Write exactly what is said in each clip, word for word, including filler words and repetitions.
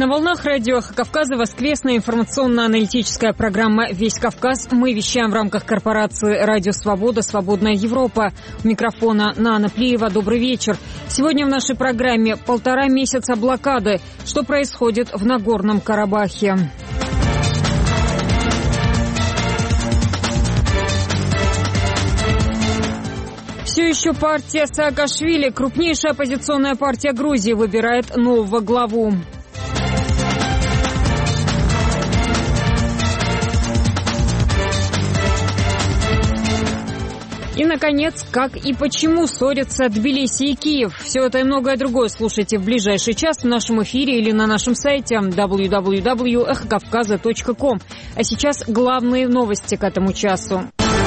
На волнах радио «Эхо Кавказа» воскресная информационно-аналитическая программа «Весь Кавказ». Мы вещаем в рамках корпорации «Радио Свобода. Свободная Европа». У микрофона Нана Плиева. Добрый вечер. Сегодня в нашей программе полтора месяца блокады. Что происходит в Нагорном Карабахе? Все еще партия Саакашвили, крупнейшая оппозиционная партия Грузии, выбирает нового главу. И, наконец, как и почему ссорятся Тбилиси и Киев. Все это и многое другое слушайте в ближайший час в нашем эфире или на нашем сайте дабл ю дабл ю дабл ю точка эхо кавказа точка ком. А сейчас главные новости к этому часу.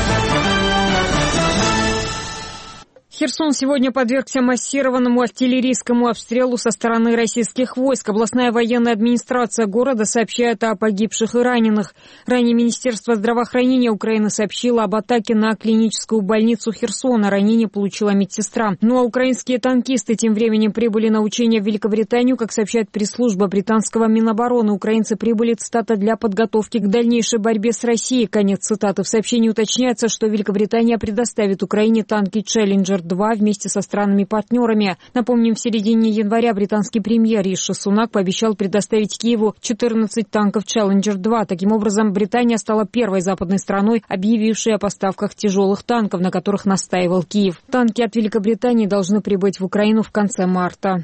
Херсон сегодня подвергся массированному артиллерийскому обстрелу со стороны российских войск. Областная военная администрация города сообщает о погибших и раненых. Ранее Министерство здравоохранения Украины сообщило об атаке на клиническую больницу Херсона. Ранение получила медсестра. Ну а украинские танкисты тем временем прибыли на учения в Великобританию. Как сообщает пресс-служба британского Минобороны, украинцы прибыли, цитата, для подготовки к дальнейшей борьбе с Россией. Конец цитаты. В сообщении уточняется, что Великобритания предоставит Украине танки «Челленджер два вместе со странами-партнерами. Напомним, в середине января британский премьер Риши Сунак пообещал предоставить Киеву четырнадцать танков «Челленджер два». Таким образом, Британия стала первой западной страной, объявившей о поставках тяжелых танков, на которых настаивал Киев. Танки от Великобритании должны прибыть в Украину в конце марта.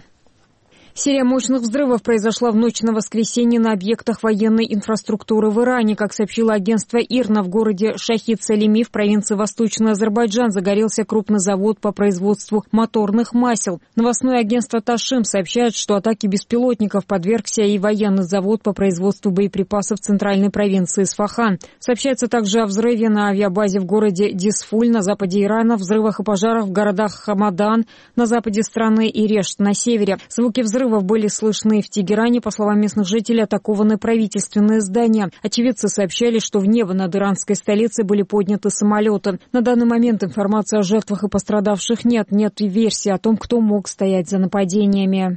Серия мощных взрывов произошла в ночь на воскресенье на объектах военной инфраструктуры в Иране. Как сообщило агентство ИРНА, в городе Шахид-Салими в провинции Восточный Азербайджан загорелся крупный завод по производству моторных масел. Новостное агентство Ташим сообщает, что атаке беспилотников подвергся и военный завод по производству боеприпасов в центральной провинции Исфахан. Сообщается также о взрыве на авиабазе в городе Дисфуль на западе Ирана, взрывах и пожарах в городах Хамадан на западе страны и Решт на севере. Звуки взрывов были слышны в Тегеране. По словам местных жителей, атакованы правительственные здания. Очевидцы сообщали, что в небо над иранской столицей были подняты самолеты. На данный момент информации о жертвах и пострадавших нет. Нет и версии о том, кто мог стоять за нападениями.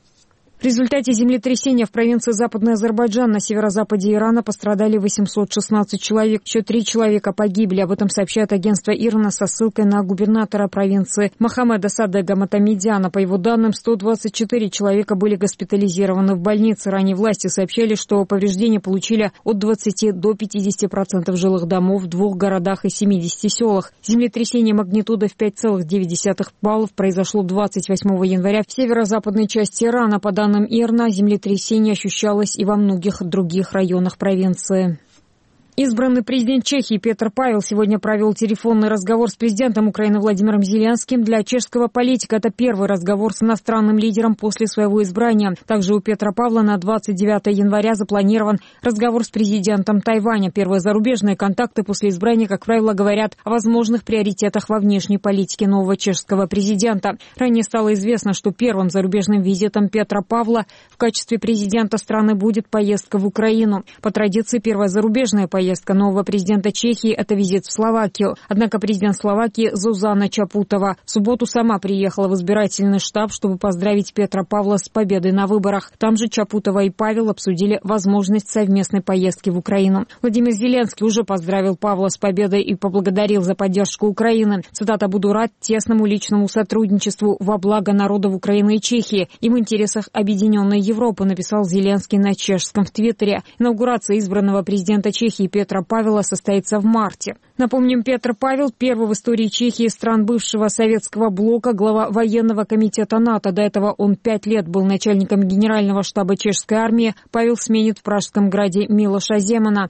В результате землетрясения в провинции Западный Азербайджан на северо-западе Ирана пострадали восемьсот шестнадцать человек. Еще три человека погибли. Об этом сообщает агентство ИРНА со ссылкой на губернатора провинции Мохаммеда Садега Матамедяна. По его данным, сто двадцать четыре человека были госпитализированы в больнице. Ранее власти сообщали, что повреждения получили от двадцати до пятидесяти процентов жилых домов в двух городах и семидесяти селах. Землетрясение магнитудой в пять целых девять десятых баллов произошло двадцать восьмого января в северо-западной части Ирана. По данным ИРНА, землетрясение ощущалось и во многих других районах провинции. Избранный президент Чехии Петр Павел сегодня провел телефонный разговор с президентом Украины Владимиром Зеленским. Для чешского политика это первый разговор с иностранным лидером после своего избрания. Также у Петра Павла на двадцать девятое января запланирован разговор с президентом Тайваня. Первые зарубежные контакты после избрания, как правило, говорят о возможных приоритетах во внешней политике нового чешского президента. Ранее стало известно, что первым зарубежным визитом Петра Павла в качестве президента страны будет поездка в Украину. По традиции, первая зарубежная поездка Поездка нового президента Чехии – это визит в Словакию. Однако президент Словакии Зузана Чапутова в субботу сама приехала в избирательный штаб, чтобы поздравить Петра Павла с победой на выборах. Там же Чапутова и Павел обсудили возможность совместной поездки в Украину. Владимир Зеленский уже поздравил Павла с победой и поблагодарил за поддержку Украины. Цитата: «Буду рад тесному личному сотрудничеству во благо народов Украины и Чехии и в интересах объединенной Европы», написал Зеленский на чешском в Твиттере. Инаугурация избранного президента Чехии Петра Павела состоится в марте. Напомним, Петр Павел – первый в истории Чехии стран бывшего советского блока, глава военного комитета НАТО. До этого он пять лет был начальником генерального штаба чешской армии. Павел сменит в Пражском граде Милоша Земана.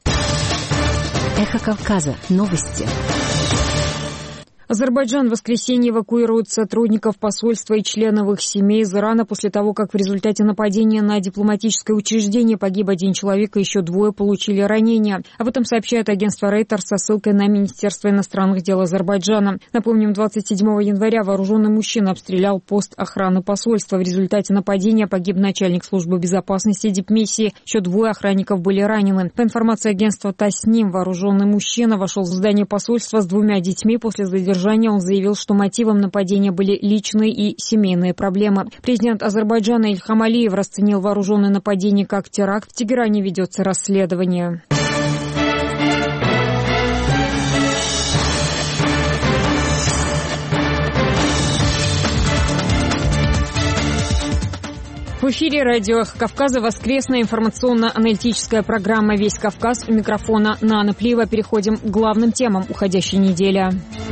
Эхо Кавказа. Новости. Азербайджан в воскресенье эвакуирует сотрудников посольства и членов их семей из Ирана после того, как в результате нападения на дипломатическое учреждение погиб один человек и еще двое получили ранения. Об этом сообщает агентство Рейтер со ссылкой на Министерство иностранных дел Азербайджана. Напомним, двадцать седьмого января вооруженный мужчина обстрелял пост охраны посольства. В результате нападения погиб начальник службы безопасности дипмиссии. Еще двое охранников были ранены. По информации агентства Тасним, вооруженный мужчина вошел в здание посольства с двумя детьми после задержания задержания он заявил, что мотивом нападения были личные и семейные проблемы. Президент Азербайджана Ильхам Алиев расценил вооруженное нападение как теракт. В Тегеране ведется расследование. В эфире радио «Эхо Кавказа» воскресная информационно-аналитическая программа «Весь Кавказ». У микрофона Нана Плиева. Переходим к главным темам уходящей недели.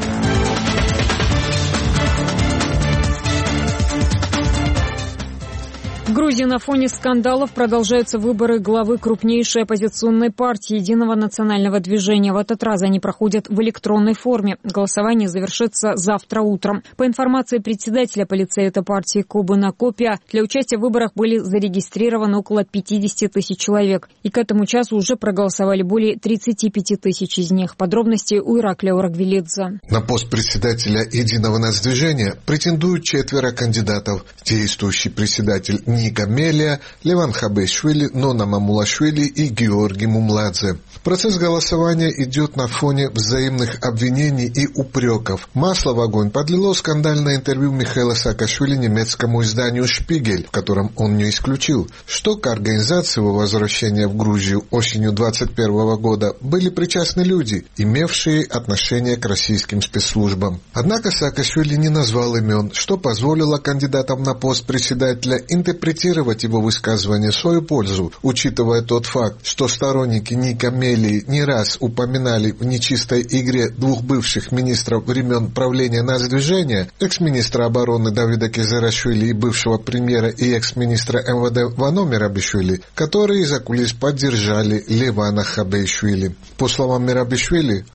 В Грузии на фоне скандалов продолжаются выборы главы крупнейшей оппозиционной партии «Единого национального движения». В этот раз они проходят в электронной форме. Голосование завершится завтра утром. По информации председателя полицейта партии Кобына Копия, для участия в выборах были зарегистрированы около пятьдесят тысяч человек. И к этому часу уже проголосовали более тридцать пять тысяч из них. Подробности у Ираклия Урагвелидзе. На пост председателя «Единого нацдвижения» претендуют четверо кандидатов. Действующий председатель Ника Мелия, Леван Хабешвили, Нона Мамулашвили и Георгий Мумладзе. Процесс голосования идет на фоне взаимных обвинений и упреков. Масло в огонь подлило скандальное интервью Михаила Саакашвили немецкому изданию «Шпигель», в котором он не исключил, что к организации его возвращения в Грузию осенью двадцать первого года были причастны люди, имевшие отношение к российским спецслужбам. Однако Саакашвили не назвал имен, что позволило кандидатам на пост председателя интерпретировать его высказывание в свою пользу, учитывая тот факт, что сторонники Ника Мелии не раз упоминали в нечистой игре двух бывших министров времен правления нацдвижения, экс-министра обороны Давида Кезерашвили и бывшего премьера и экс-министра эм вэ дэ Вано Мерабишвили, которые за кулис поддержали Левана Хабешвили. По словам Мерабишвили,